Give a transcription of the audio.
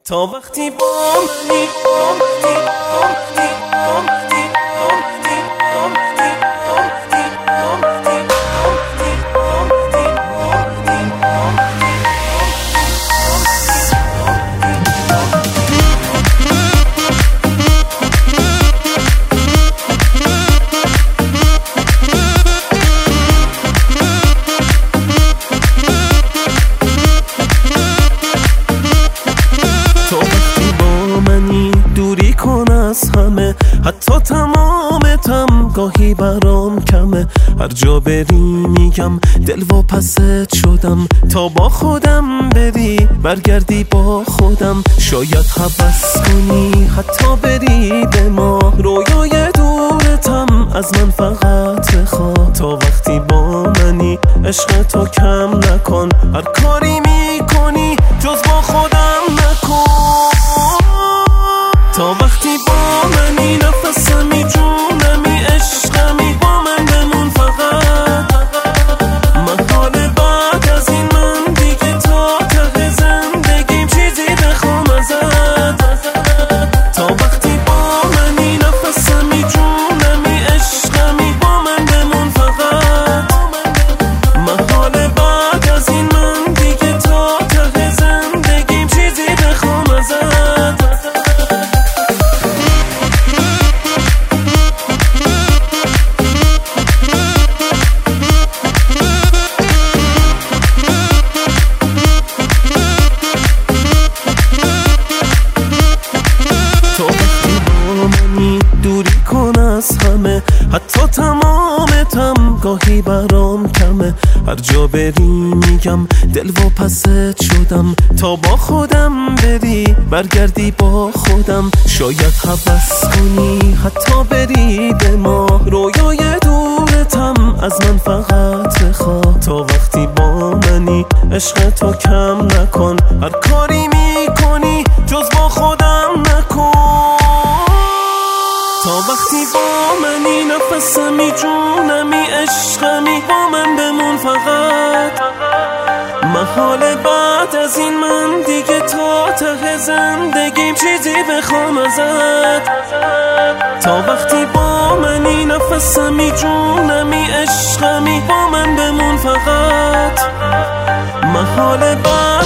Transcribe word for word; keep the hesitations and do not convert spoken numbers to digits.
تا وقتی با منی آمدی آمدی آمدی آمدی آمدی آمدی آمدی آمدی آمدی دوری کن از همه، حتی تمامتم گاهی برام کمه. هر جا بری میگم دل واپست شدم، تا با خودم بری برگردی با خودم. شاید هوس کنی حتی بری به ما، رویای دورتم از من فقط بخوا. تا وقتی با منی عشق تو کم نکن، هر کاری میکنی جز با خودم نکن. تا وقتی با منی نفسمی جونمی عشقمی، با من بمون فقط. محال بعد از این من دیگه تا ته زندگیم چیزی بخوام ازت. تا وقتی با منی نفسمی جونمی عشقمی، با من بمون فقط. محال بعد از این من دیگه تا ته زندگیم چیزی بخوام ازت. دوری کن از همه، حتی تمامتم گاهی برام کمه. هر جا بری میگم دل واپست شدم، تا با خودم بری برگردی با خودم. شاید هوس کنی حتی بری به ما، رویای دورتم از من فقط بخوا. تا وقتی با منی عشق تو کم نکن، هر کاری میکنی جز با خودم نکن. تا وقتی با منی نفسمی جونمی عشقمی، با من بمون فقط. محال بعد از این من دیگه تا ته زندگیم چیزی بخوام ازت. تا وقتی با منی نفسمی جونمی عشقمی، با من بمون فقط. محال بعد